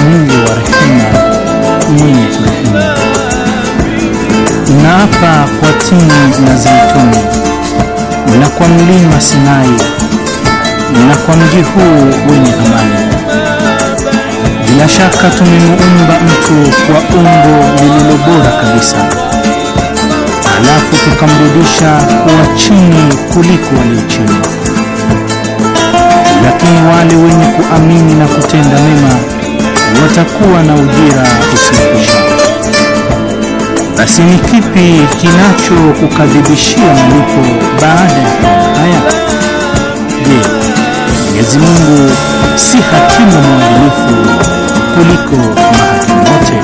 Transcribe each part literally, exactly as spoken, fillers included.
mwingi wa rehema, mwenye kurehemu. Naapa kwa tini na zaituni, na kwa mlima Sinai, na kwa mji huu wenye amani. Bila shaka tumemuumba mtu kwa umbo lililo bora kabisa, halafu tukamrudisha kuwa chini kuliko walio chini. Lakini wale wenye kuamini na kutenda mema watakuwa na ujira usiokwisha. Basi ni kipi kinacho kukadhibishia malipo baada ya haya? Je, Mwenyezi Mungu si hakimu mwadilifu kuliko mahakimu wote?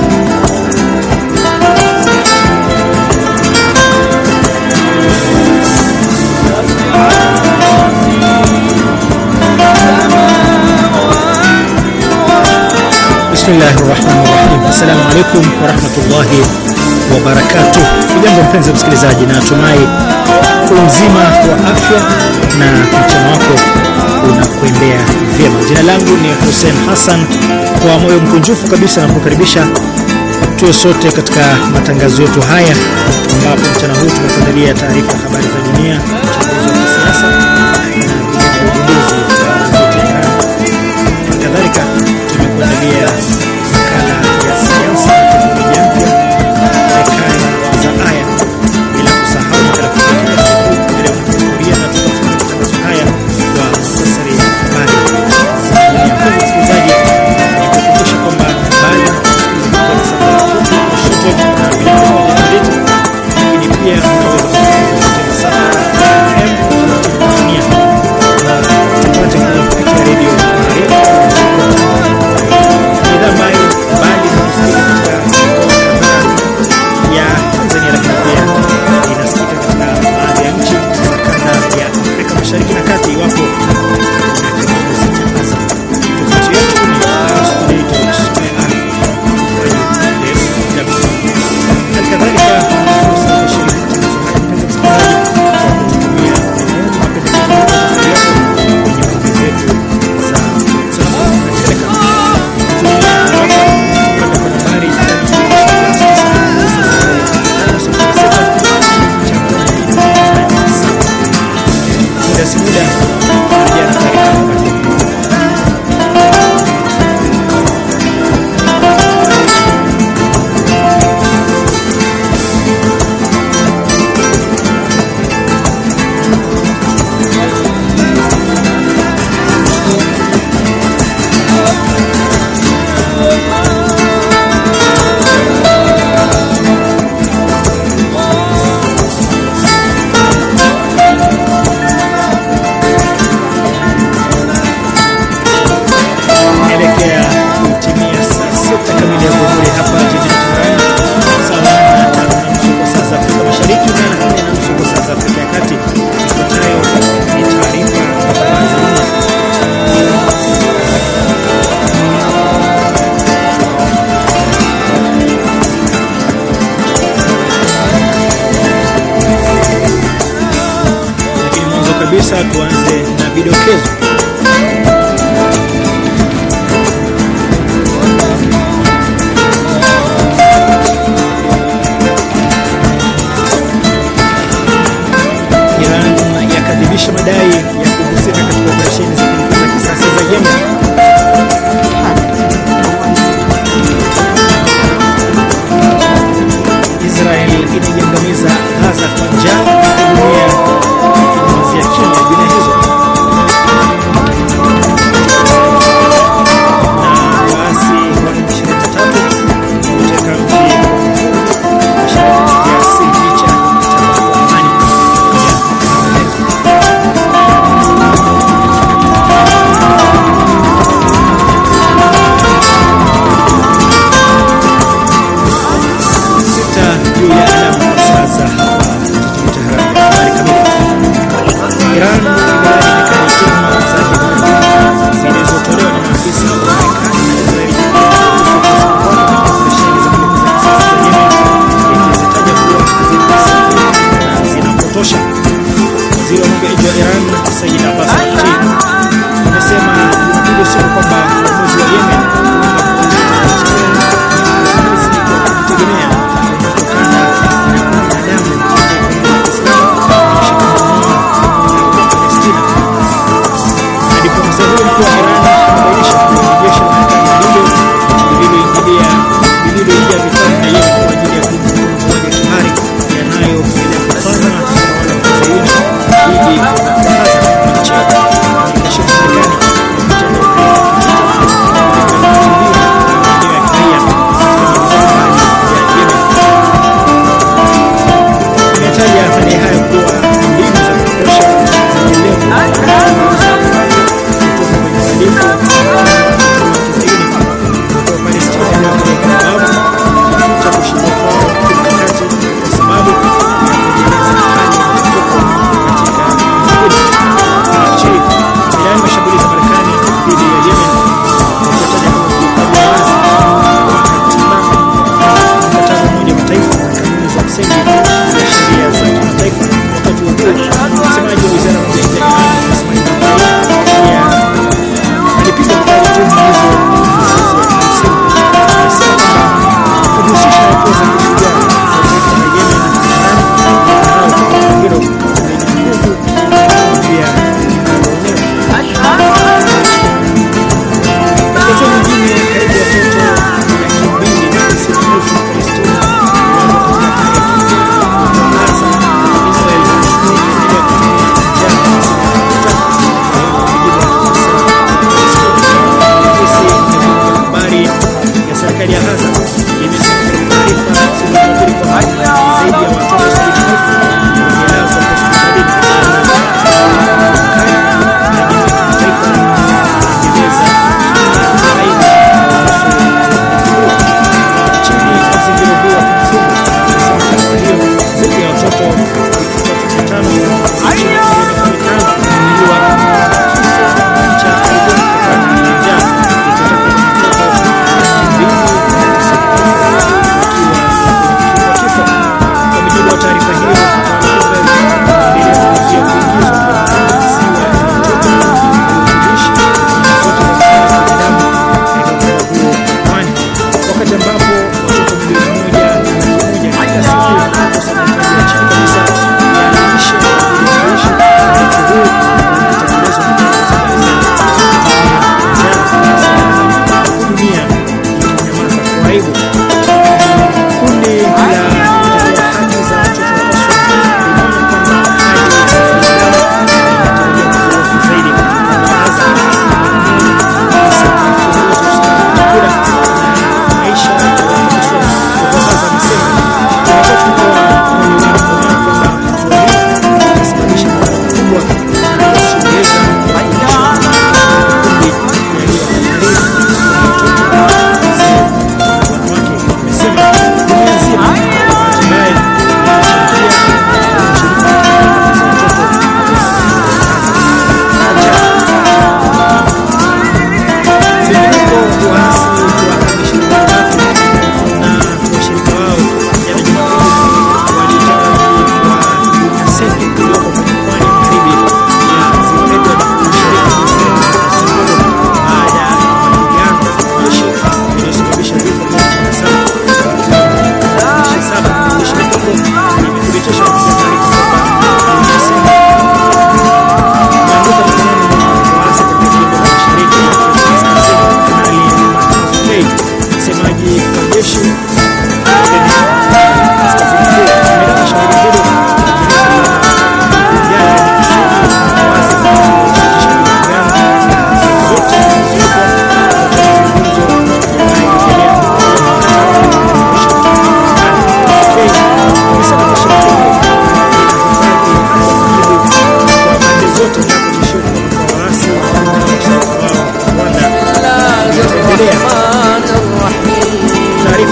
Bismillahirrahmanirrahim. Assalamu alaikum warahmatullahi wabarakatuh. Jambo mpenzi msikilizaji, na natumai uzima wa afya na mchana wako unakuendea vyema. Jina langu ni Hussein Hassan, kwa moyo mkunjufu kabisa na kukaribisha tuwe sote katika matangazo yetu haya, ambapo mchana huu tumekuandalia taarifa ya habari za dunia, uchambuzi wa siasa na ugunduzi wa teknolojia. Kadhalika tumekuandalia makala ya siasa na teknolojia mpya, makala za aya, bila kusahau makala ya siku bila kufikiria, na tutafunga matangazo haya kwa muhtasari wa habari za dunia. Kwa msikilizaji, nikukumbusha kwamba baada ya kusikiliza sababuni kwa shoto na bila kufikiria, lakini pia unaweza kusikiliza sababuni Tanzania na tupate kupitia redio Maarifa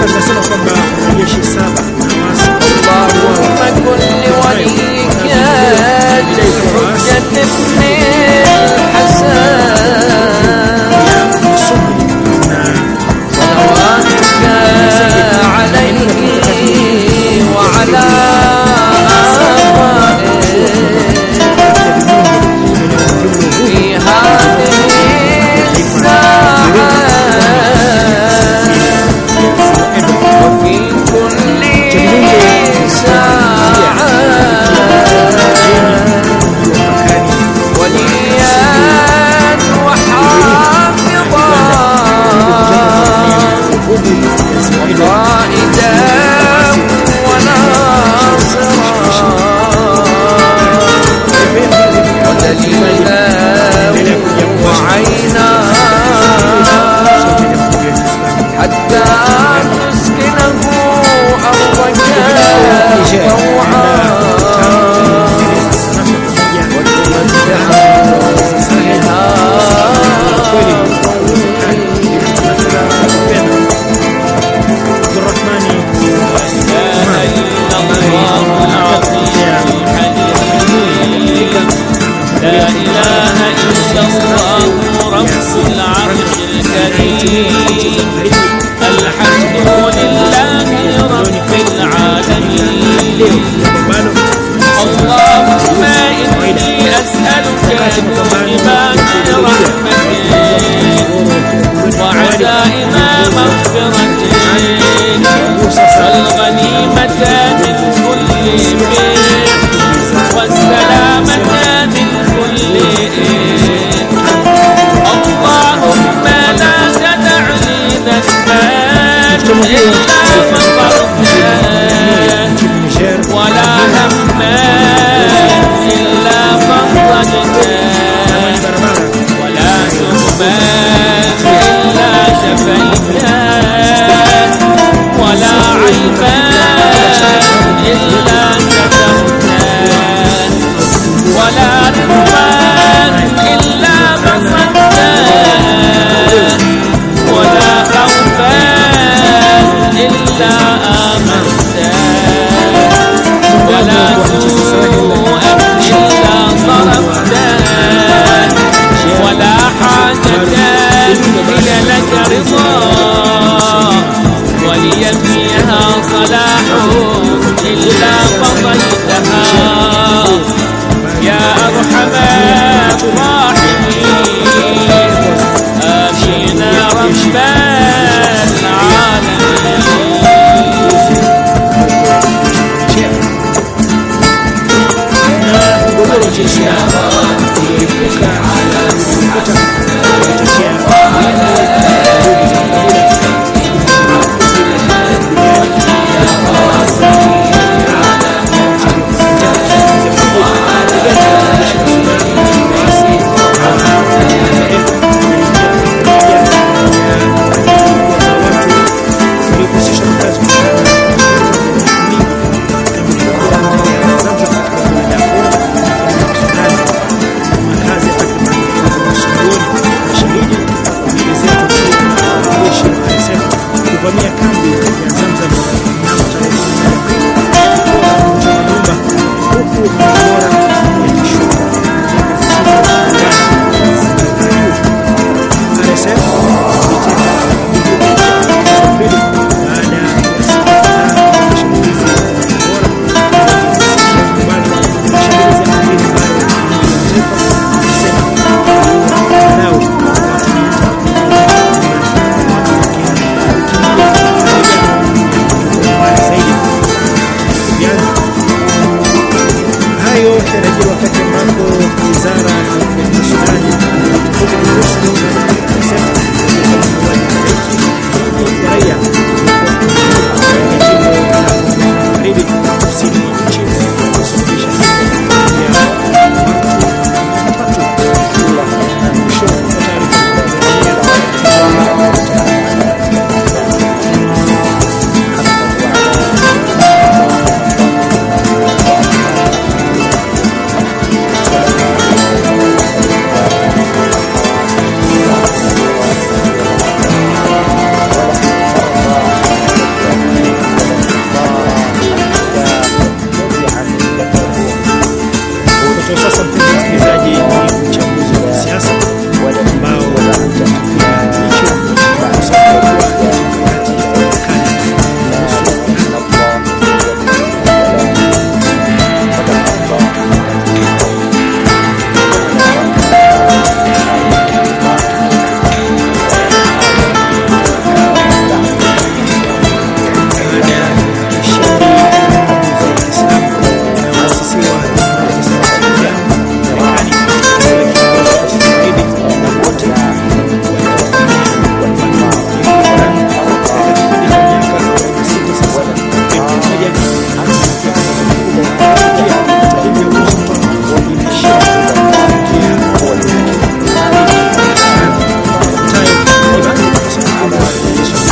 Shekhe anasema kwamba wanajeshi saba na wasi Allahumma kulli waliyika hujjat ibn al-Hasan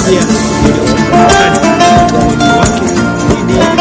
pia wake dhidi ya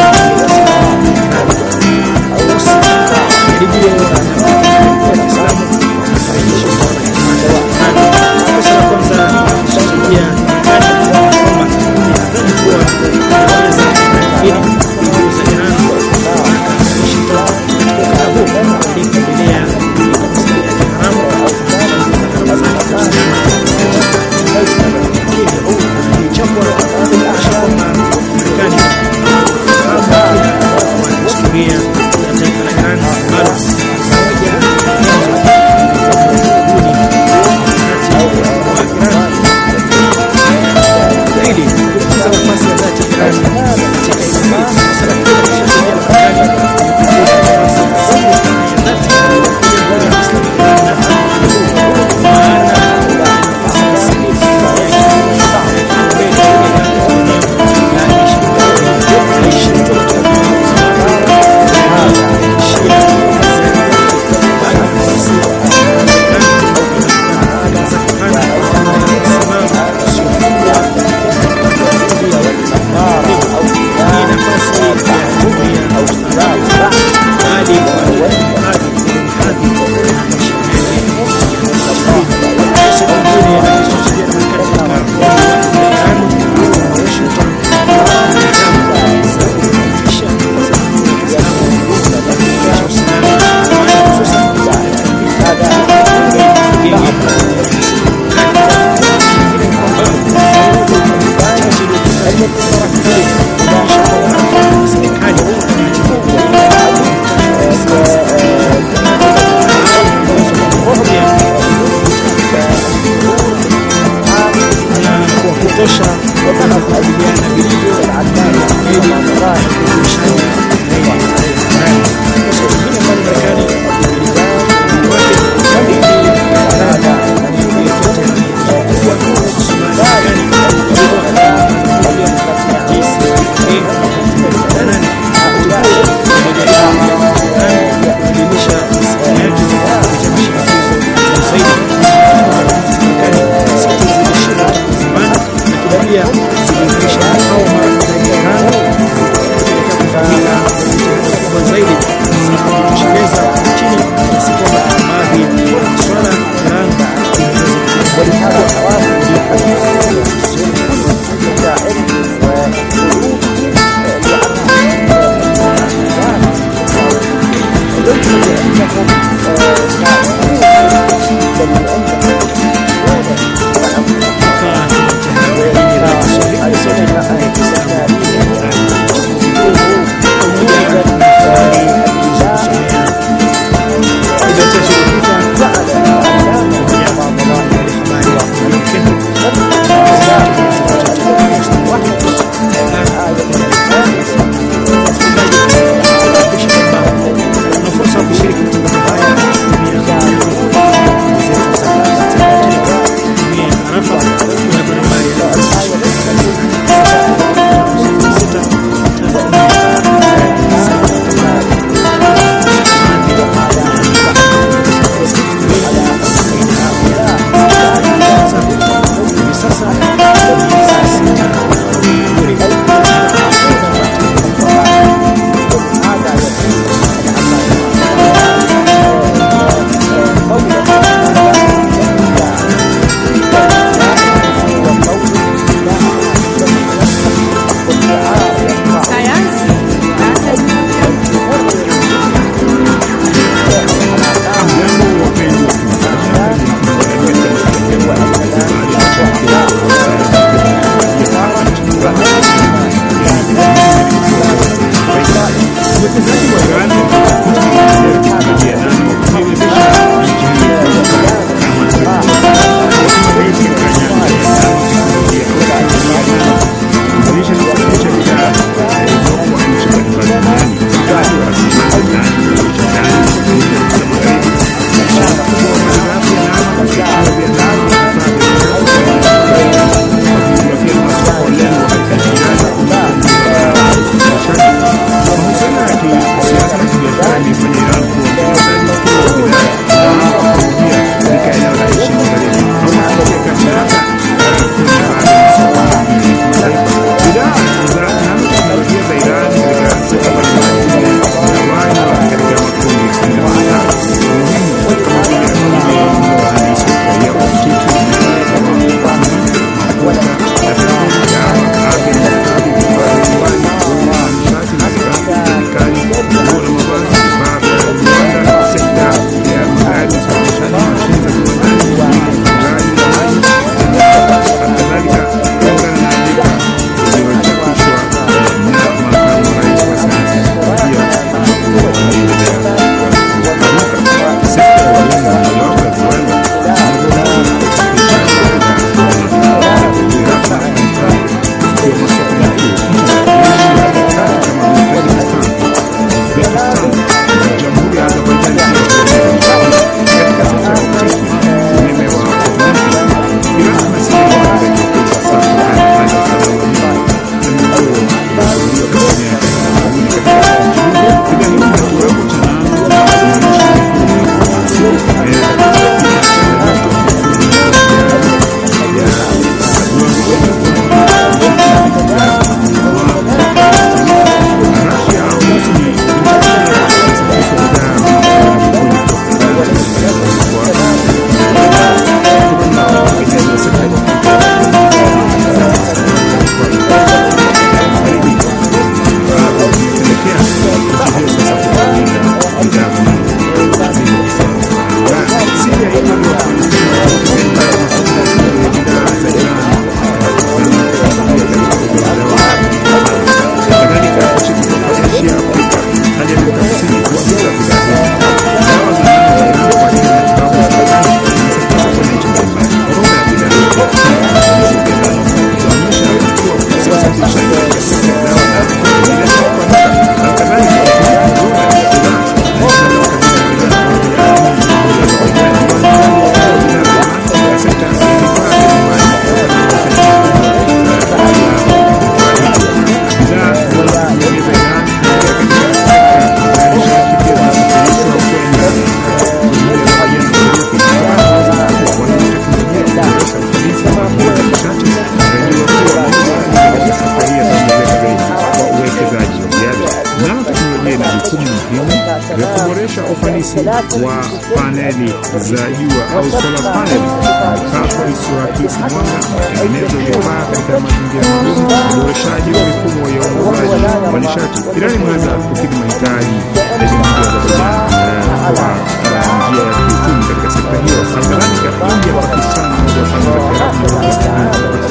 ufanisi wa paneli za jua au solar panel, mipako isiyoakisi mwanga, matengenezo ya vifaa katika mazingira magumu, uboreshaji wa mifumo ya uongozaji wa nishati. Iran imeweza kukidhi mahitaji ya jamhuri ya Azerbaijan kwa njia ya kiuchumi katika sekta hiyo. Kadhalika, India, Pakistan, Umoja wa Falme za Kiarabu, Pakistan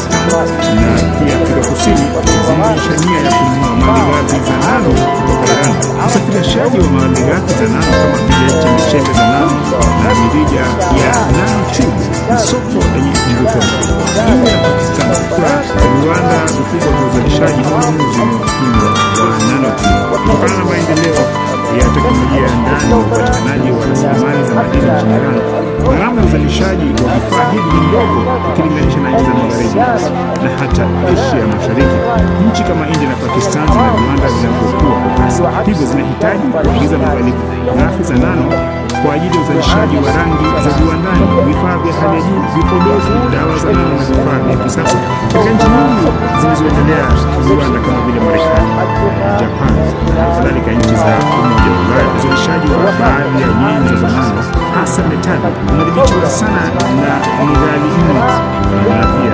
na pia Afrika Kusini zinaonyesha nia ya kununua malighafi za nano kutoka Iran. Usafirishaji wa malighafi za nano kama vile chembechembe za nano na mirija ya nano tube ni soko lenye mvuto. India na Pakistan kwa viwanda vikubwa vya uzalishaji na ununuzi wa nano tube. Kutokana na maendeleo ya teknolojia ya ndani na upatikanaji wa rasilimali za madini nchini Iran, gharama ya uzalishaji wa vifaa hivi ni ndogo ukilinganisha na nchi za magharibi na hata Asia Mashariki. Nchi kama India na Pakistan zina viwanda vinavyokuwa kwa kasi, hivyo zinahitaji kuagiza malighafi za nano kwa ajili ya uzalishaji wa rangi za viwandani, vifaa vya hali ya juu, vipodozi, dawa za nano na vifaa vya kisasa. Katika nchi nyingi zilizoendelea viwanda kama vile Marekani, Japan na kadhalika nchi za Umoja wa Ulaya, uzalishaji wa baadhi ya nyenzo za nano hasa metali unadhibitiwa sana na ni ghali mno na pia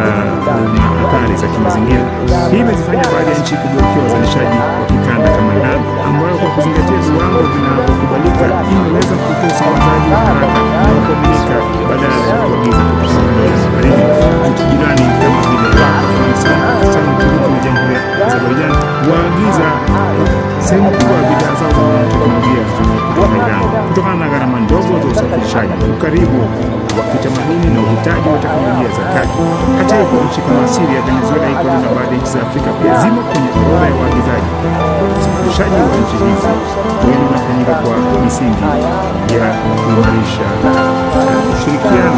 na athari za kimazingira. Hii imezifanya baadhi ya nchi kugeukia uzalishaji wa kikanda kama Iran, ambayo kwa kuzingatia viwango vinavyokubalika imeweza kutoa usambazaji wa haraka na kukamilika badala ya kuagiza kutoka maeneo ya baridi. Nchi jirani kama vile Iraq, Afghanistan, Pakistan, Uturuki na Jamhuri ya Azerbaijan waagiza sehemu kubwa ya bidhaa zao za teknolojia kutoka Iran kutokana na gharama ndogo za usafirishaji, ukaribu wa kitamaduni na uhitaji wa teknolojia za kati. Hata hivyo, nchi kama Syria, Venezuela, Ecuador na baadhi ya nchi za Afrika pia zimo kwenye orodha ya waagizaji. Usafirishaji wa nchi hizi huenda unafanyika kwa misingi ya kuimarisha ushirikiano.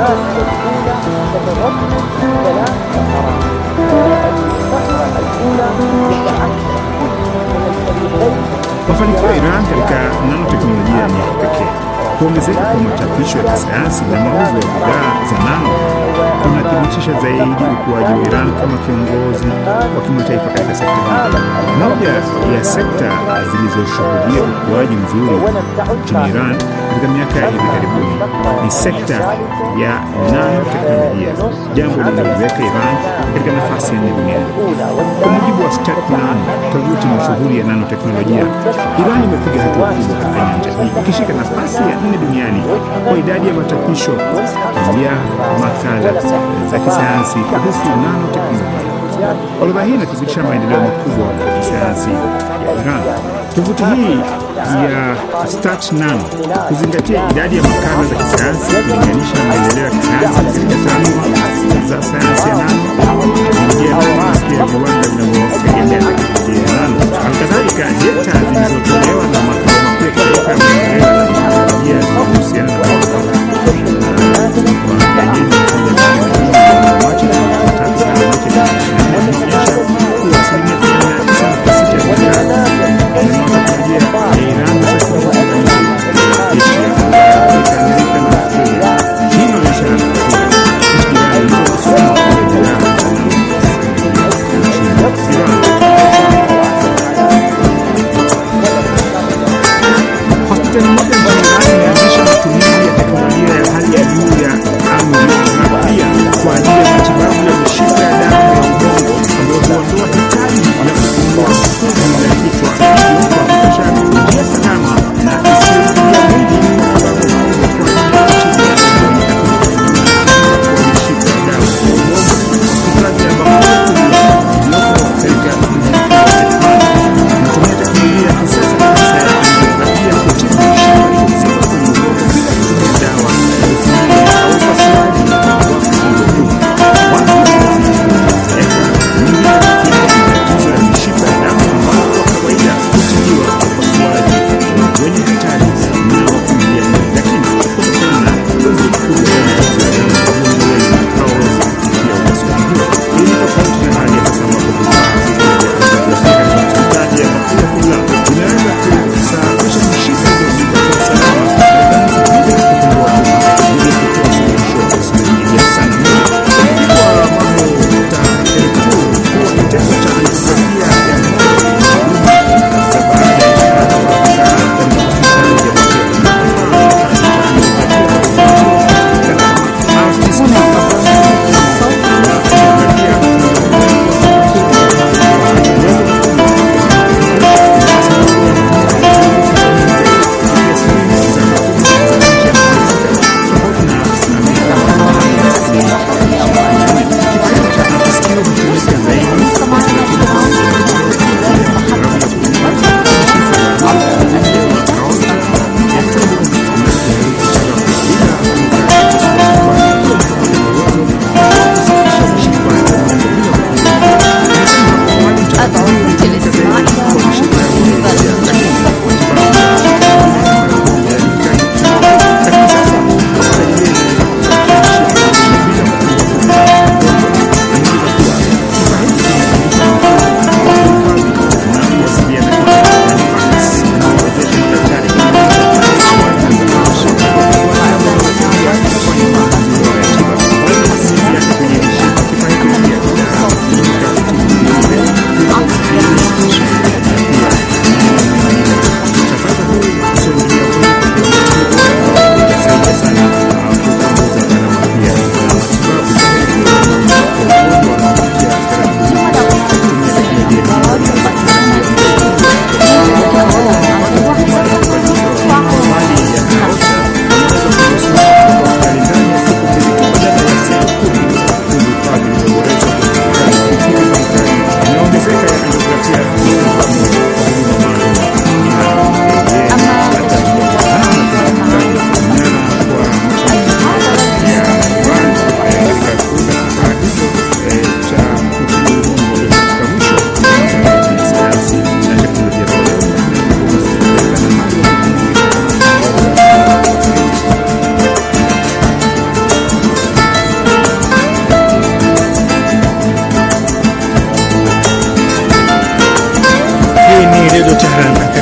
Mafanikio ya Iran katika nanoteknolojia ni ya pekee. Kuongezeka kwa machapisho ya kisayansi na mauzo ya bidhaa za nano kunathibitisha zaidi ukuaji wa Iran kama kiongozi wa kimataifa katika sekta hii. Moja ya sekta zilizoshuhudia ukuaji mzuri nchini Iran katika miaka ya hivi karibuni ni sekta ya nanoteknolojia, jambo linaloiweka Iran katika nafasi ya nne duniani. Kwa mujibu wa StatNano, tovuti mashuhuri ya nanoteknolojia, Iran imepiga hatua kubwa katika nyanja hii, ikishika nafasi ya nne duniani kwa idadi ya machapisho ya makala za kisayansi kuhusu nanoteknolojia. Orodha hii inathibitisha maendeleo makubwa ya kisayansi ya Iran. Tovuti hii ya StatNano kuzingatia idadi ya makala za kisayansi kulinganisha maendeleo ya kisayansi katika taaluma za sayansi ya nano, teknolojia ya nano na pia viwanda vinavyotegemea teknolojia ya nano. Halikadhalika, data zilizotolewa na makala makuu ya kitaifa ya maendeleo ya teknolojia zinahusiana na mambo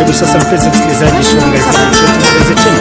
Karibu sasa mpenzi msikilizaji, tuangazie magazetini.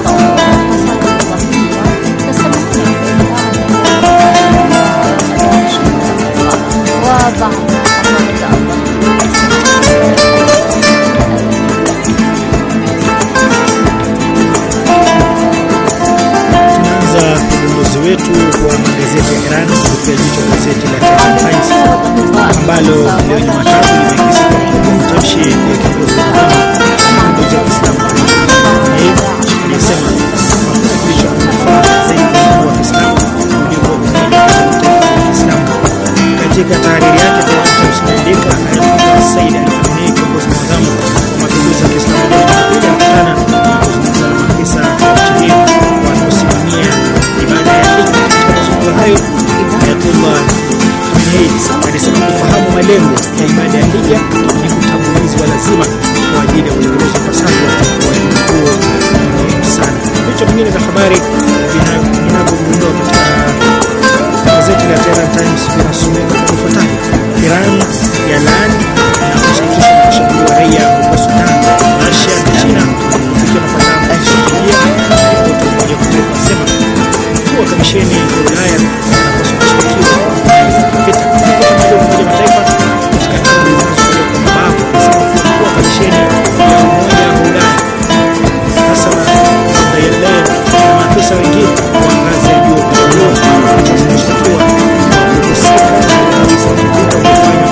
Tunaanza ugunduzi wetu kwa magazeti ya Iran kupitia jicho gazeti la Tehran Times ambalo leo Jumatatu limekisi kwa matamshi ya kiongozi wa mapinduzi ya Kiislamu aliyesema mafundisho yanafaa zaidi kwa Waislamu kuliko zaidi kwa Waislamu. Katika tahariri yake Tehran Times inaandika Ayatollah Said Ali Khamenei, kiongozi mwadhamu wa mapinduzi ya Kiislamu, aliyekuja kukutana na kuzungumza na maafisa wanaosimamia ibada ya hija. Katika mazungumzo hayo Ayatollah Khamenei alisema kufahamu malengo ya ibada ya hija ni utambuzi wa lazima kwa ajili ya utekelezaji ipasavyo wa wajibu huo muhimu sana. Vichwa vingine vya habari vinavyogundua katika gazeti la Tehran Times vinasomeka kwa ufuatavyo: Iran yalaani na kushirikisha mashambulizi ya raia huko Sudan. Russia na China kufikia mapatano ya kisheria. Ripoti ya Umoja wa Mataifa inasema mkuu wa kamisheni ya Ulaya anapaswa kushtakiwa kwa vita. Ripoti ya Umoja wa Mataifa katika kitabu kinachotolewa kwa mabavu inasema mkuu wa kamisheni ya Umoja wa Ulaya Ursula von der Leyen na maafisa wengine wa ngazi ya juu wanapaswa kushtakiwa kwa kuhusika na visa vya vita vilivyofanywa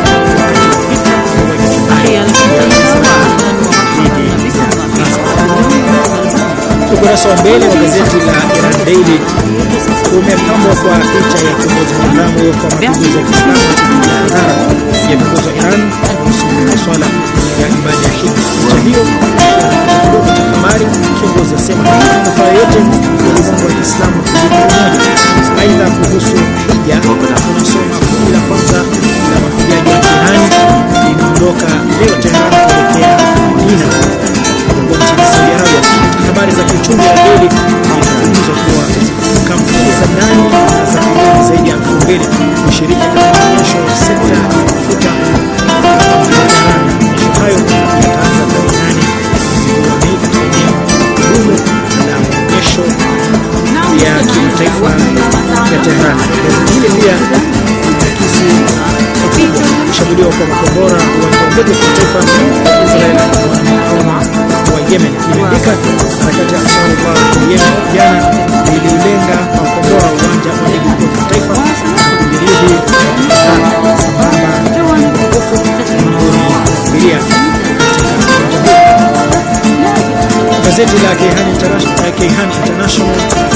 Ukurasa wa mbele wa gazeti la Iran Daily umepambwa kwa picha ya kiongozi mwadhamu kwa mapinduzi ya Kiislamu na hadhara ya viongozi wa Iran kuhusu masuala ya ibada ya hija. Picha hiyo kidogo cha habari, kiongozi asema manufaa yote ya Uislamu wa Kiislamu kuzidi umoja. Aidha, kuhusu hija tunasoma kundi la kwanza la mahujaji wa Irani linaondoka leo Tehran kuelekea Madina huko nchini Saudi Arabia. Habari za kiuchumi ya Daily zinaeleza kuwa kampuni za ndani za kigeni zaidi ya elfu mbili kushiriki katika maonyesho ya sekta ya mafuta ya Iran. Maonyesho hayo yataanza tarehe nane mwezi wa Mei katika eneo dume la maonyesho ya kimataifa ya Tehran. Gazeti hili pia limeakisi pakubwa kushambuliwa kwa makombora uwanja wa ndege wa kimataifa wa Israel na wanamukawama wa Yemen. Limeandika harakati ya Ansarullah ya Yemen jana ililenga makombora uwanja wa ndege wa kimataifa na kujeruhi sambamba na magofu miongoni mwa abiria katika uwanja huo. Gazeti la Kayhan International Kayhan International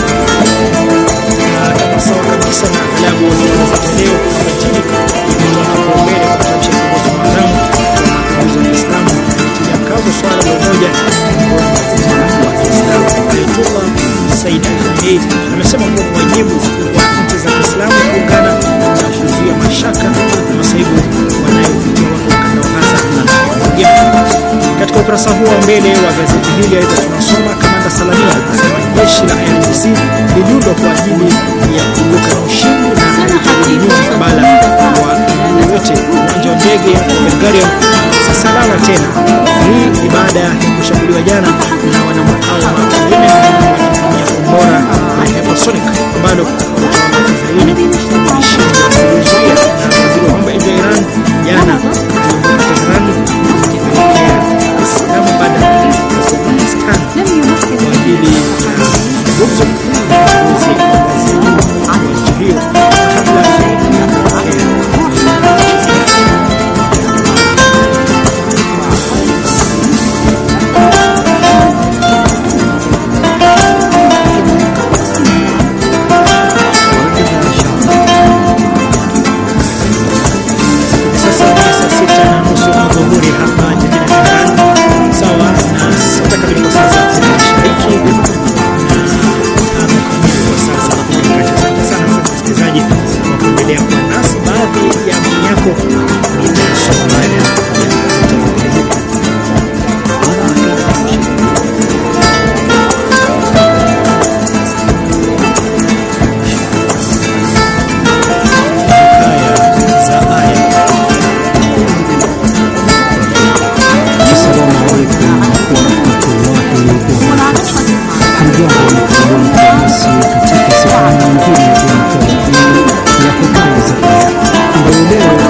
na kama sawa kabisa na klabu za leo hapa nchini imetoa kipaumbele kwa kutamsha kiongozi mwadhamu wa mapinduzi ya Kiislamu kutia kazo swala la umoja miongoni mwa Waislamu. Ayatollah Said Ali Khamenei amesema kuwa wajibu wa nchi za Kiislamu kuungana na kuzuia mashaka na masaibu wanayopitia watu wa ukanda wa Gaza na Yemen. Katika ukurasa huo wa mbele wa gazeti hili aidha tunasoma Kamanda Salamia anasema jeshi la I R G C liliundwa kwa ajili ya kuibuka na ushindi na halijahudumiwa mkabala wa yoyote. Uwanja wa ndege wa Ben Gurion si salama tena. Hii ni baada ya kushambuliwa jana na wanamukawama wa Yemen wakitumia kombora la hypersonic ambalo utawala wa Israeli ulishindwa kuzuia. Na waziri wa mambo ya nje ya Iran jana aliondoka Tehran kuelekea Islamabad kwa ajili ya mazungumzo na viongozi wa ngazi ya juu wa nchi hiyo kabla ya kupokea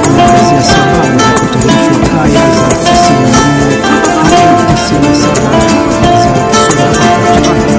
tunaangazia sababu za kuteremshwa aya za tisini na nne hadi tisini na saba za sura Al-Fatiha.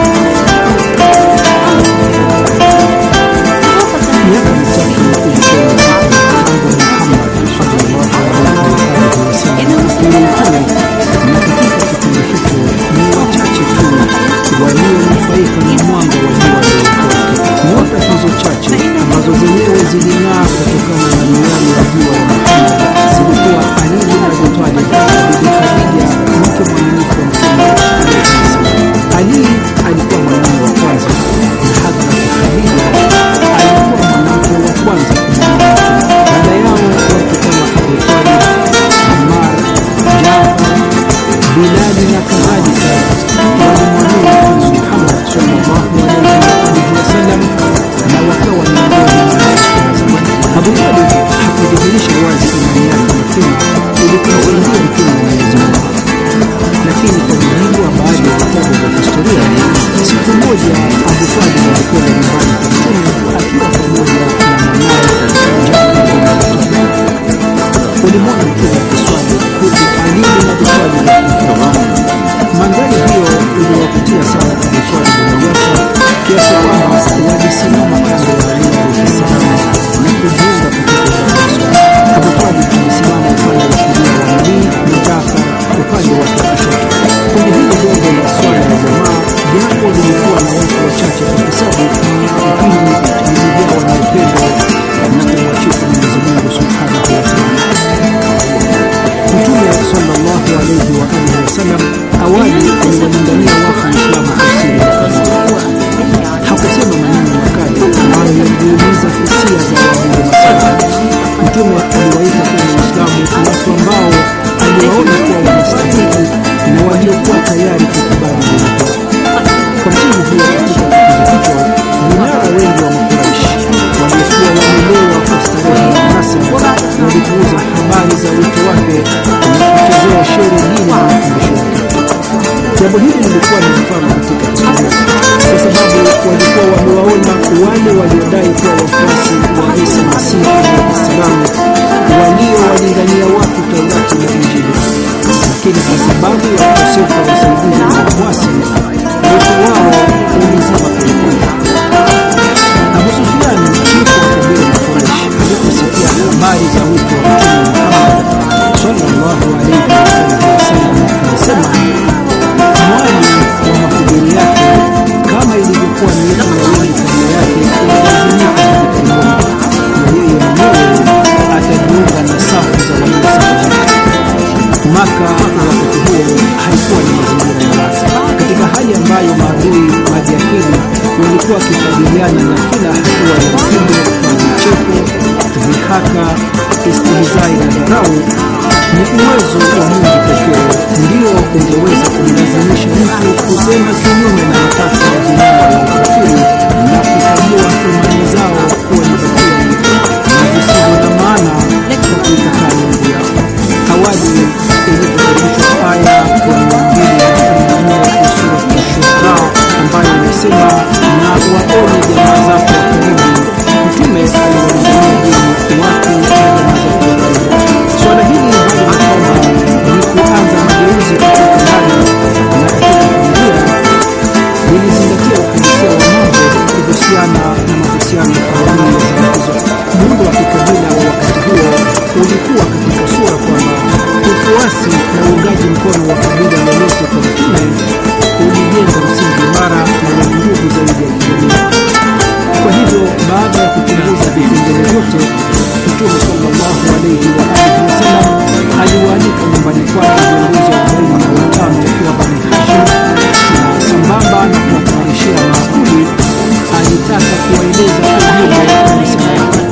Miaka mitatu ilikuwa imepita tangu Muhammad sallallahu alaihi wasallam kutumwa, na katika kipindi hicho ni wachache tu walionufaika na mwanga wa jua leupe. Nyota hizo chache ambazo zenyewe ziling'aa kutokana na miali ya jua la Muhammad zilikuwa Ali bin Abi Talib, Bibi Khadija, mke mwaminifu wa Mtume alayhi salam. Ali alikuwa mwanawe wa kwanza na Hadhrati Khadija alikuwa mwanamke wa kwanza kumwamini Mtume. Baada yao watu kama Abu Talib, Ammar, Jafar, Bilali na kadhalika walimwamini Mtume Muhammad sallallahu alaihi wasallam na wakawa miongoni mwa masahaba. Abu Talib hakudhihirisha wazi imani yake mapema ili kumsaidia Mtume wa Mwenyezi Mungu, lakini kwa mujibu wa baadhi ya vitabu vya historia, siku moja Abu Talib alikuwa nyumbani kwa Mtume akiwa pamoja na mwanawe Jafar bin Abi Talib. Walimwona Mtume akiswali huku Ali bin Abi Talib akimfuata. Mandhari hiyo iliwavutia sana Abu Talib na Jafar kiasi kwamba walisimama kando ya Ali alayhi salam na kujiunga kutekeleza swala. Abu Talib alisimama upande wa kulia wa Ali na Jafar upande wa kushoto. Kundi hili dogo la swala ya jamaa, japo lilikuwa na watu wachache kwa hesabu, lakini lilijawa na upendo na kumwachia Mwenyezi Mungu subhanahu wa ta'ala. Mtume sallallahu alayhi wa alihi wasallam awali aliwalingania watu Uislamu kwa siri ya karibu. Hakusema maneno makali ambayo yaliumiza hisia za waumini masahaba. Mtume aliwaita kwenye Uislamu watu ambao aliwaona kuwa wanastahili na waliokuwa tayari kukubali dini. Kwa msingi huo, katika kipindi hicho vinara wengi wa Makuraishi waliokuwa wamelewa kwa starehe na anasa walipuuza habari za wito wake na kuchezea shere dini na mafundisho yake. Jambo hili lilikuwa ni mfano katika historia, kwa sababu walikuwa wamewaona wale waliodai kuwa wafuasi wa Isa Masihi alayhi salam walio walingania watu Taurati na Injili, lakini kwa sababu ya ukosefu wa usaidizi na wafuasi, wito wao ulizama polepole. Abu Sufyan, chifu wa kabila la Quraysh, aliposikia habari za wito wa Mtume Muhammad sallallahu alaihi wasallam alisema mwali wa mahubiri yake, kama ilivyokuwa miaka miwili kabla yake, ililazimika hivi karibuni na yeye mwenyewe atajiunga na safu za waliosafiri. Maka wakati huo haikuwa ni mazingira ya wazi, katika hali ambayo maadui majahili walikuwa wakikabiliana na kila hatua ya mtindo wa vicheko, dhihaka, istihzai na dharau. Ni uwezo wa Mungu pekee ndio ungeweza kumlazimisha mtu kusema kinyume na matakwa ya jinai ya ukafiri na kutambua imani zao kuwa ni batili na zisizo na maana kwa kuikataa miungu yao. Awali ilipoteremshwa aya ya mia mbili na themanini ya sura Ash-Shu'ara ambayo inasema, na waone jamaa zako wa karibu, Mtume aliwalingania dini watu na jamaa zake wa karibu. Swala hili bado ni kwamba ni kuanza mageuzi katika ndani na katika familia, lilizingatia uhalisia wa mambo kuhusiana na mahusiano ya familia za hizo. Muundo wa kikabila wa wakati huo ulikuwa katika sura kwamba ufuasi na uungaji mkono wa kabila lolote kwa Mtume ulijenga msingi imara na wenye nguvu zaidi ya kijamii. Kwa hivyo, baada ya kuchunguza vipengele vyote, Mtume sallallahu alayhi wa alihi wasallam aliwaalika nyumbani kwake viongozi arobaini na watano wa Bani Hashim, na sambamba na kuwatayarishia maakuli, alitaka kuwaeleza ujumbe wa risala yake.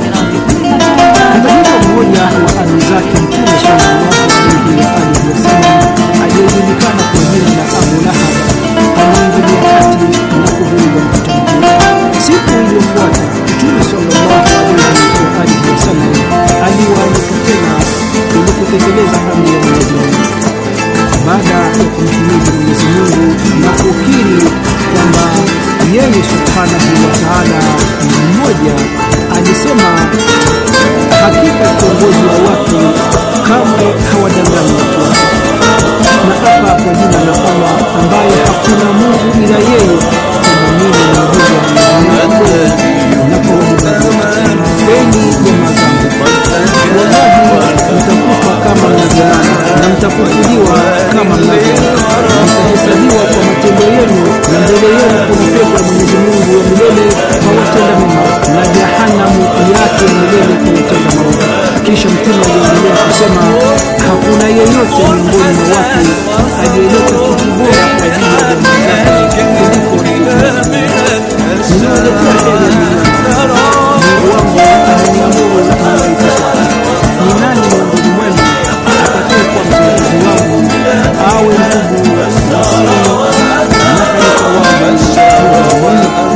Hata hivyo, mmoja wa adui zake Mtume sallallahu alayhi wa alihi wasallam aliyejulikana kwa jina la Abu Lahab aliingilia kati na kuvuruga mkutano huo. Siku iliyofuata Mtume sallallahu alayhi wa alihi wasallam aliwaalika tena ili kutekeleza amri ya Mwenyezi Mungu. Baada ya kumhimidi Mwenyezi Mungu na kukiri kwamba yeye subhanahu wa ta'ala ni mmoja, alisema, hakika kiongozi wake hawadanganyi watu wake. Na hapa kwa jina la Allah ambaye hakuna Mungu ila yeye, kumwamini na ujumbe wa Mwenyezi Mungu na kuwajibu. Enyi jamaa zangu, wallahi mtakufa kama mnavyolala na mtafufuliwa kama mnavyoamka. Mtahesabiwa kwa matendo yenu, na mbele yenu kuna pepo ya Mwenyezi Mungu ya milele kwa watenda mema, na jahanamu yake milele kwa watenda maovu. Kisha Mtume aliendelea kusema, hakuna yeyote miongoni mwa watu aliyeleta kitu bora kwa ajili ya jamaa zake kuliko ninawaletea heri ya duniani. Mungu wangu ameniamuru niwaite. Ni nani miongoni mwenu atakaye kuwa msaidizi wangu, awe ndugu wasio na khalifa wangu?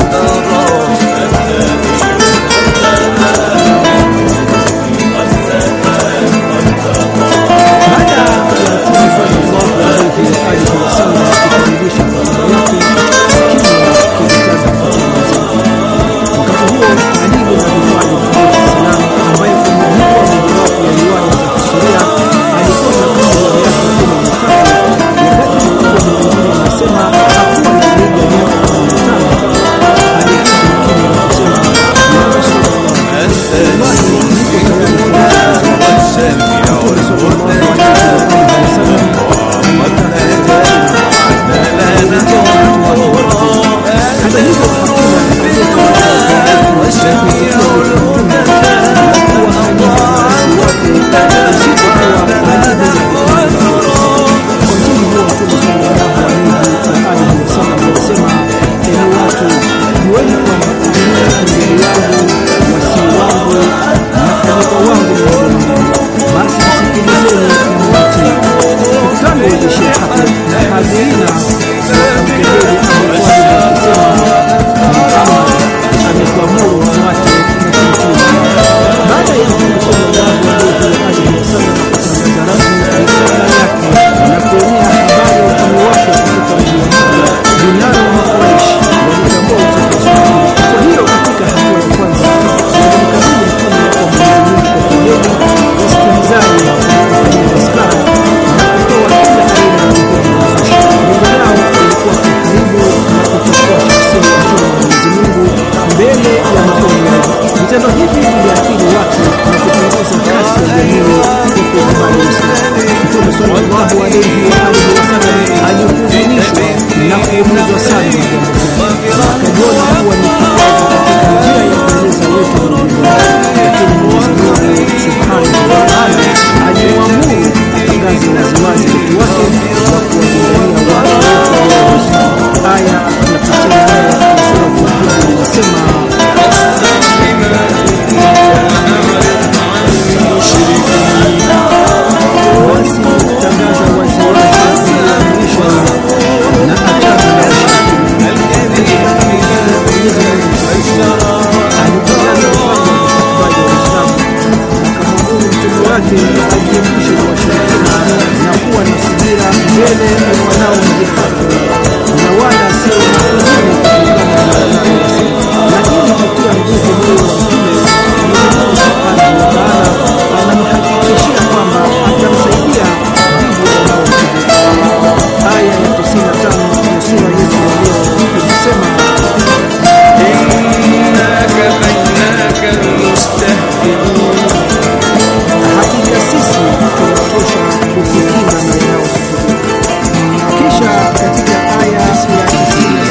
Kisha katika aya ya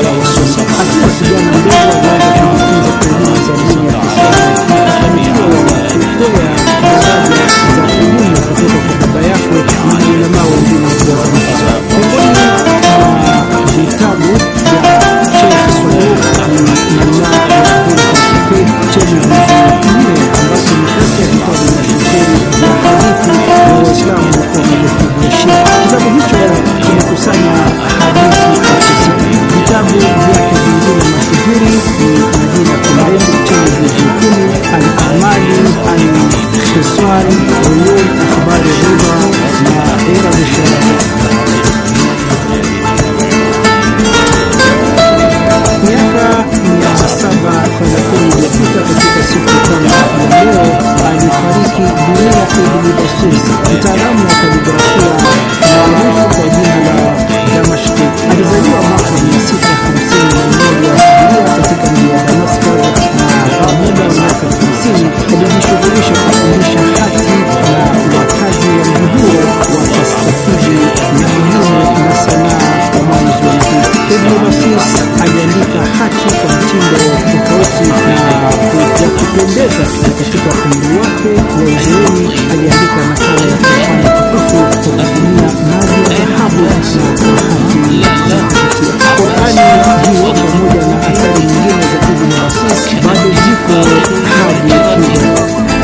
ya wasomi. Akiwa kijana mdogo alianza kujifunza elimu za dini ya Kiislamu na akafanikiwa kupokea daraja za elimu kutoka kwa baba yake na maulamaa wengine wa zama hizo. Miongoni mwa vitabu vya Sheikh Saduq ni Manna ya Hurul chenye juzu nne ambacho ni kati ya vitabu mashuhuri vya hadithi na Waislamu kwa madhehebu ya Shia. Kitabu hicho kimekusanya hadithi tisini. Vitabu vyake vingine mashuhuri ni Majina Kimarefu chenye juzu kumi, Al-Amali, Al-Khiswar, Ulum, Akhbari Ridha na Era Bishara. Miaka mia saba thelathini iliyopita katika siku kama ya leo alifariki dunia Ibn Battuta, mtaalamu wa kaligrafia maarufu kwa jina la Damashki. Alizaliwa mwaka mia sita hamsini na moja hijiria katika mji wa Damascus, na kwa muda wa miaka hamsini alijishughulisha kufundisha hati na wakazi wa mji huo wakastafidi na elimu na sanaa kwa mwanzo wa mji. Ibn Battuta aliandika hati kwa mtindo tofauti na kupendeza, na katika umri wake wa uzeeni aliandika nakala ya Qur'an tukufu kwa kutumia maji ya dhahabu na hati za kuvutia. Qur'ani hiyo pamoja na athari nyingine za Ibn Battuta bado ziko hadi leo.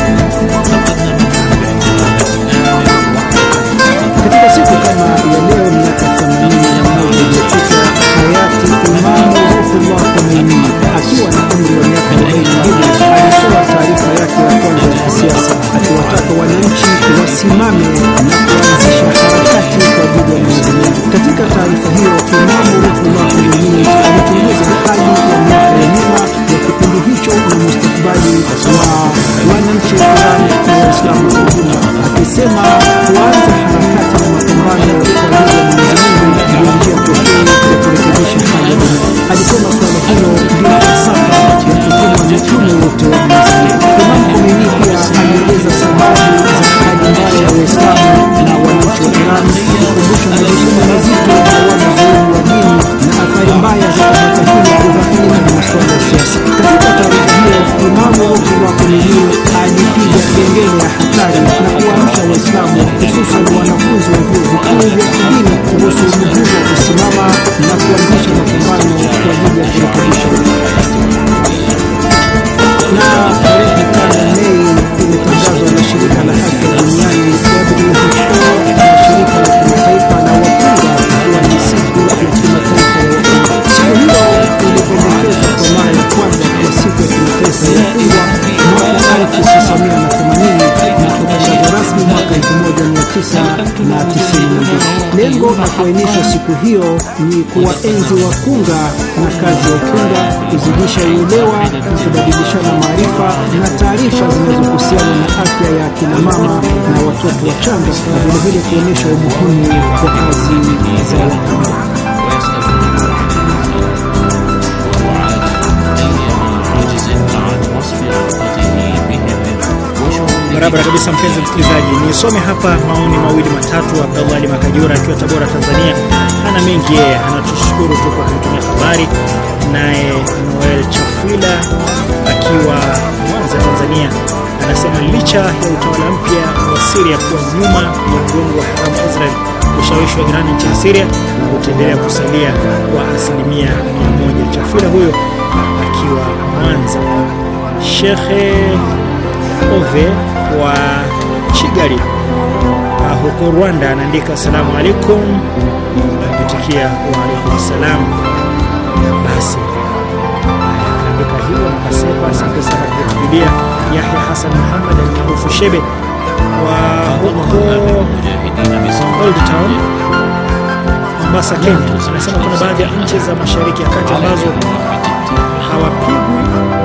Katika siku kama ya leo miaka themanini na moja iliyopita hayati Imam Ruhullah Khomeini akiwa na umri wa miaka arobaini na mbili alitoa taarifa yake ya kwanza ya kisiasa akiwataka wananchi wasimame na kuanzisha harakati kwa ajili ya maendeleo. Katika taarifa hiyo Imam Ruhullah Khomeini alichunguza hali ya miaka ya nyuma ya kipindi hicho na mustakabali wa wananchi wa Iran na Waislamu kwa ujumla, akisema kuanza harakati na mapambano kwa ajili ya Mwenyezi Mungu ndio njia pekee ya kurekebisha hali ya dunia. Alisema swala hilo ndio falsafa ya kutumwa mitume wote wa Mwenyezi Mungu. Imam Khomeini pia alieleza sababu za hali mbaya ya Waislamu na wananchi wa Iran, kukumbusha majukumu mazito ya wanazuoni wa dini na athari mbaya za kuhatakiwa kudhafiri na masuala ya siasa. Katika taarifa hiyo Imam Ruhullah Khomeini alipiga kengele ya hatari na kuamsha Waislamu hususan wanafunzi wa vyuo vikuu vya kidini kuhusu umuhimu wa kusimama na kuanzisha mapambano kwa ajili ya kurekebisha na tarehe tano Mei imetangazwa na shirika la afya duniani W H O na shirika la kimataifa la wakunga kuwa ni siku ya kimataifa ya wakunga. Siku hiyo ilipendekezwa kwa mara ya kwanza kwa siku ya kimataifa ya wakunga mwaka elfu tisa mia themanini na kutangazwa rasmi mwaka elfu moja mia tisa tisini na mbili. Lengo la kuainisha siku hiyo ni kuwaenzi wakunga na kazi ya ukunga, kuzidisha uelewa, kubadilishana maarifa na taarifa zinazohusiana na afya ya kina mama na watoto wachanga, na vilevile kuonyesha umuhimu wa kazi za wakunga. Barabara kabisa mpenzi msikilizaji, nisome hapa maoni mawili matatu. Abdallah Ali Makajura akiwa Tabora Tanzania ana mengi, yeye anatushukuru tu kwa kutumia habari. Naye Noel Chafwila akiwa Mwanza Tanzania anasema licha ya utawala mpya wa Syria kuwa nyuma ya mgongo wa haramu Israel, ushawishi wa Iran nchini Syria utaendelea kusalia kwa asilimia mia moja. Chafwila huyo akiwa Mwanza. Shekhe Ove wa Kigali uh, huko Rwanda anaandika asalamu alaikum, nakutikia wa alaikum salam. Basi akaandika hiyo na kasema asante sana kwa kutulia. Yahya Hassan Muhammad al-Maarufu Shebe wa huko Old Town Mombasa, Kenya anasema kuna baadhi ya nchi za Mashariki ya Kati ambazo hawapigwi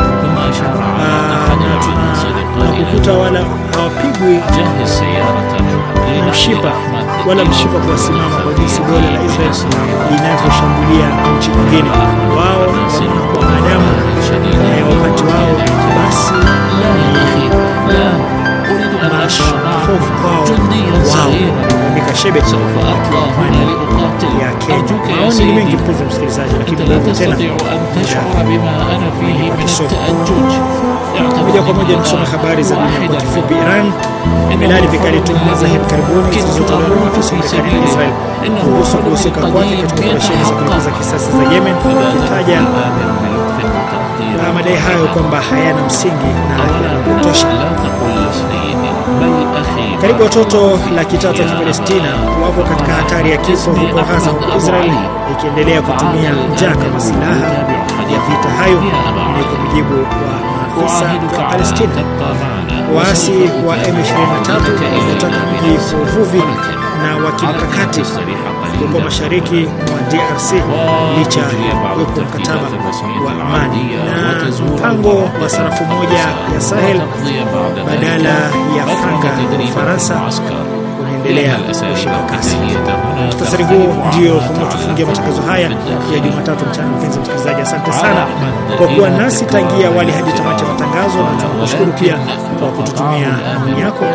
na kukuta wala hawapigwi na mshipa wala mshipa kuwasimama kwa jinsi dola la Israel linavyoshambulia nchi nyingine. Wao wanakuwa maadamu na wakati wao basi ni mashofu kwao wao Kashebe سوف أطلع هنا لأقاتل. ya Kenya. أرجوك يا Maoni ni mengi سيدي، mpenzi msikilizaji, lakini أنت لا tena تستطيع أن تشعر بما أنا فيه من التأجج. moja kwa moja nisome habari za dunia kwa kifupi. Iran imelaani vikali tuhuma za hivi karibuni zilizotolewa na maafisa wa Marekani na Israel kuhusu kuhusika kwake katika operesheni za kulipiza kisasi za Yemen, ikitaja madai hayo kwamba hayana msingi na yanapotosha. Karibu watoto laki tatu wa Palestina wako katika hatari ya kifo huko Gaza, huko Israel ikiendelea kutumia njaa kama silaha ya vita hayo, ni kwa mujibu wa maafisa wa Palestina. Waasi wa M ishirini na tatu wanataka mji wa uvuvi na wa kimkakati huko mashariki mwa D R C licha ya kuwepo mkataba wa amani, na mpango wa sarafu moja ya Sahel badala ya franga ya Ufaransa unaendelea kushika kasi. Muhtasari huu ndio kutufungia matangazo haya ya Jumatatu mchana. Mpenzi msikilizaji, asante sana kwa kuwa nasi tangia awali hadi tamati ya matangazo, na tunakushukuru pia kwa kututumia maoni yako.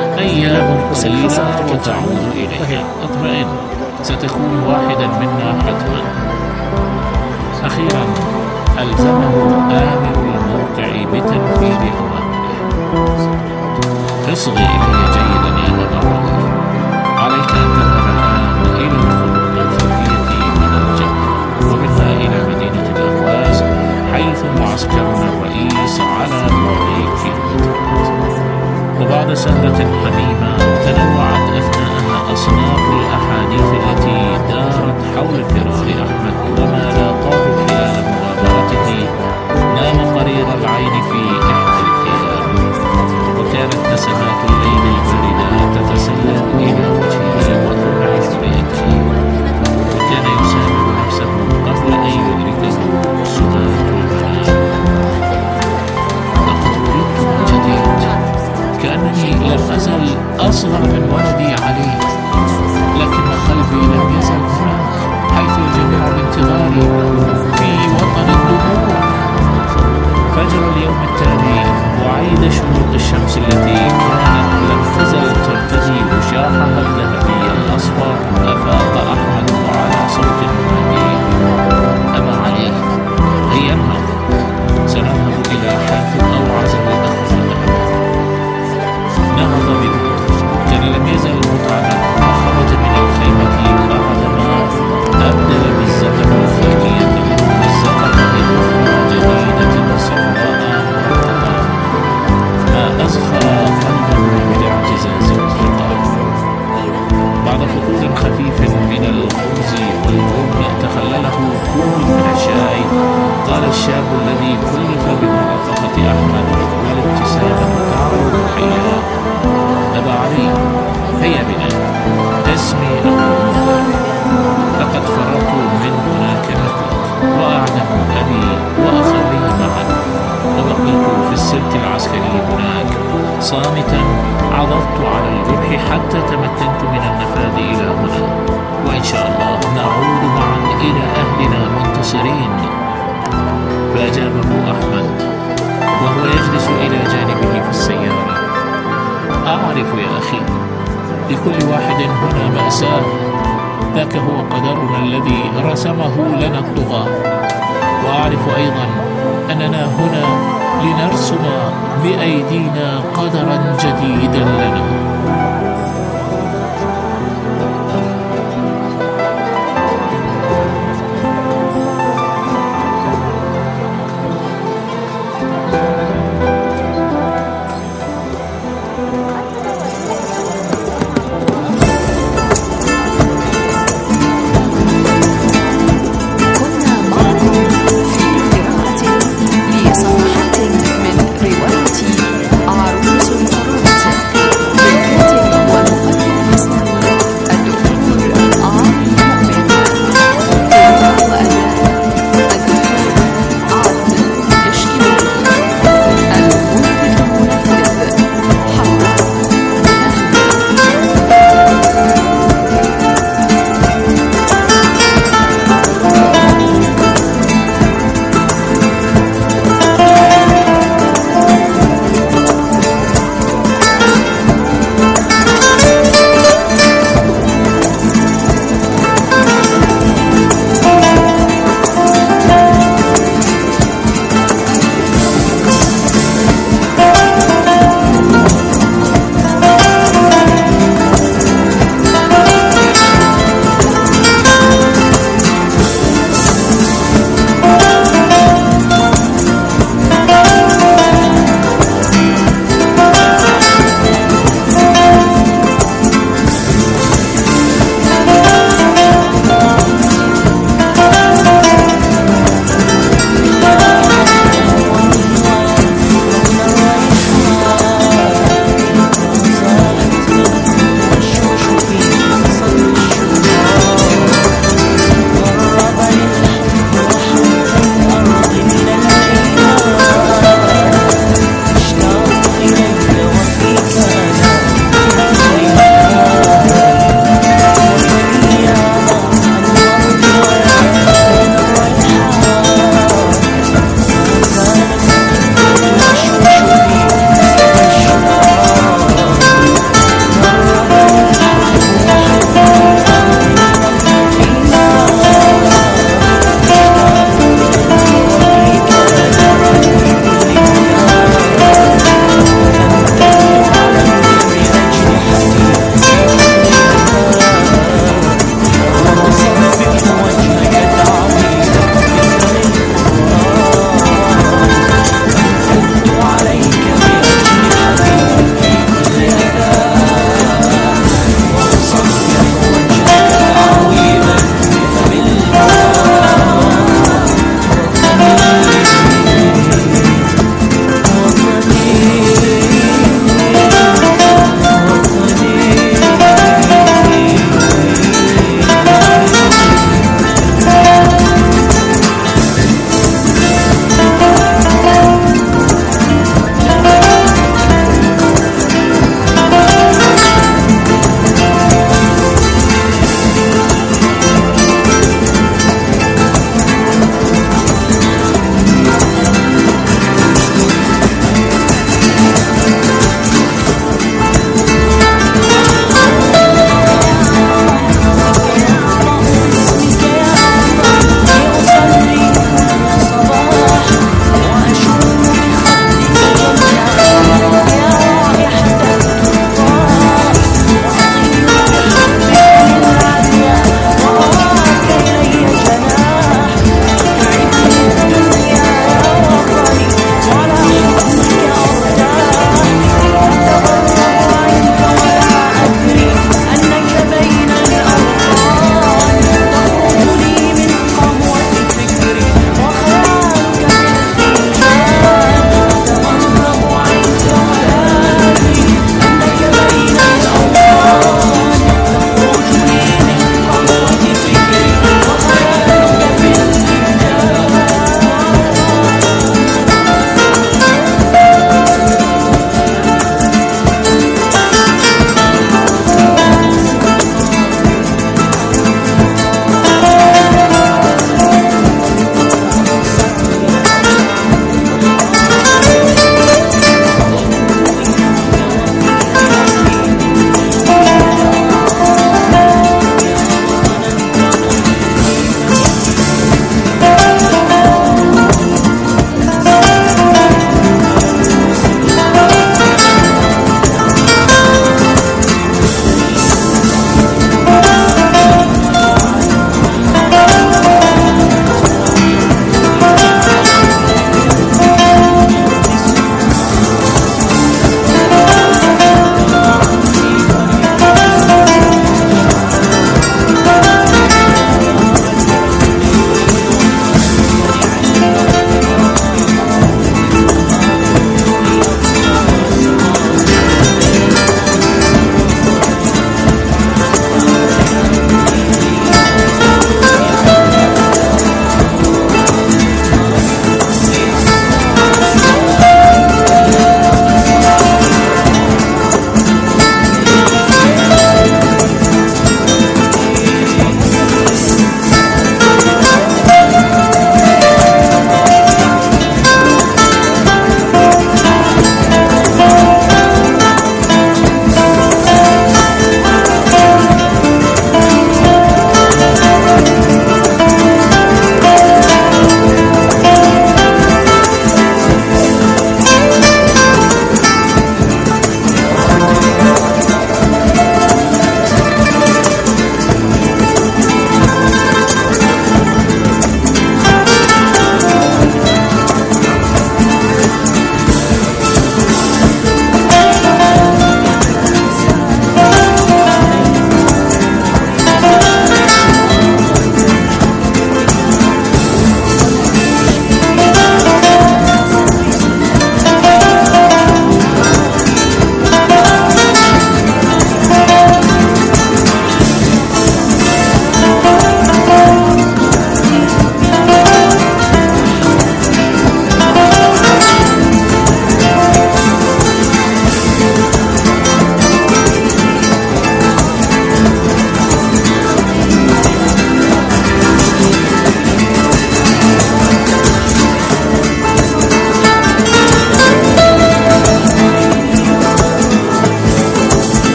ستكون واحدا منا حتما. أخيرا ألزمه آمر الموقع بتنفيذ أوامره. اصغي إلي جيدا يا نبراء، عليك أن تذهب الآن إلى الخطوط الخفية من الجبل ومنها إلى مدينة الأهواز حيث معسكرنا الرئيس على بعد كيلومترات. وبعد سهرة حميمة تنوعت أثناءها أصناف الأحاديث التي دارت حول فرار أحمد وما لاقاه خلال مغامرته، نام قرير العين في إحدى الخيام، وكانت نسمات الليل الباردة تتسلل إلى وجهه وتنعش بأكله، وكان يسامر نفسه قبل أن يدركه سؤال المنام. لقد ولدت من جديد، كأنني لم أزل أصغر من ولدي علي، لكن قلبي لم يزل هناك حيث الجميع بانتظاري في وطن الدموع. فجر اليوم التالي وعيد شروق الشمس التي كانت لم تزل ترتدي وشاحها الذهبي الأصفر، أفاق أحمد على صوت مناديه: أبا علي، هيا انهض، سنذهب إلى حيث أوعزه الأخ الذهبي. نهض ببطء، كان لم يزل متعبا، وخرج من الخيمة بعدما أبدل بالزقة الخارجية بالزقة أخرى جديدة صفراء مرتبة، ما أزخى قلبه بالاعتزاز والثقة. بعد فطور خفيف من الخبز والجبن تخلله كوب من الشاي، قال الشاب الذي كلف بمرافقة أحمد والابتسامة تعرض الحياة: أبا علي، هيا بنا، اسمي أبو، لقد فررت من هناك مثلك، وأعلم أبي وأخوي معا، وبقيت في السلك العسكري هناك صامتا، عضضت على الجرح حتى تمكنت من النفاذ إلى هنا، وإن شاء الله نعود معا إلى أهلنا منتصرين. فأجابه أحمد وهو يجلس إلى جانبه في السيارة: أعرف يا أخي، لكل واحد هنا مأساة، ذاك هو قدرنا الذي رسمه لنا الطغاة. وأعرف أيضا أننا هنا لنرسم بأيدينا قدرا جديدا لنا.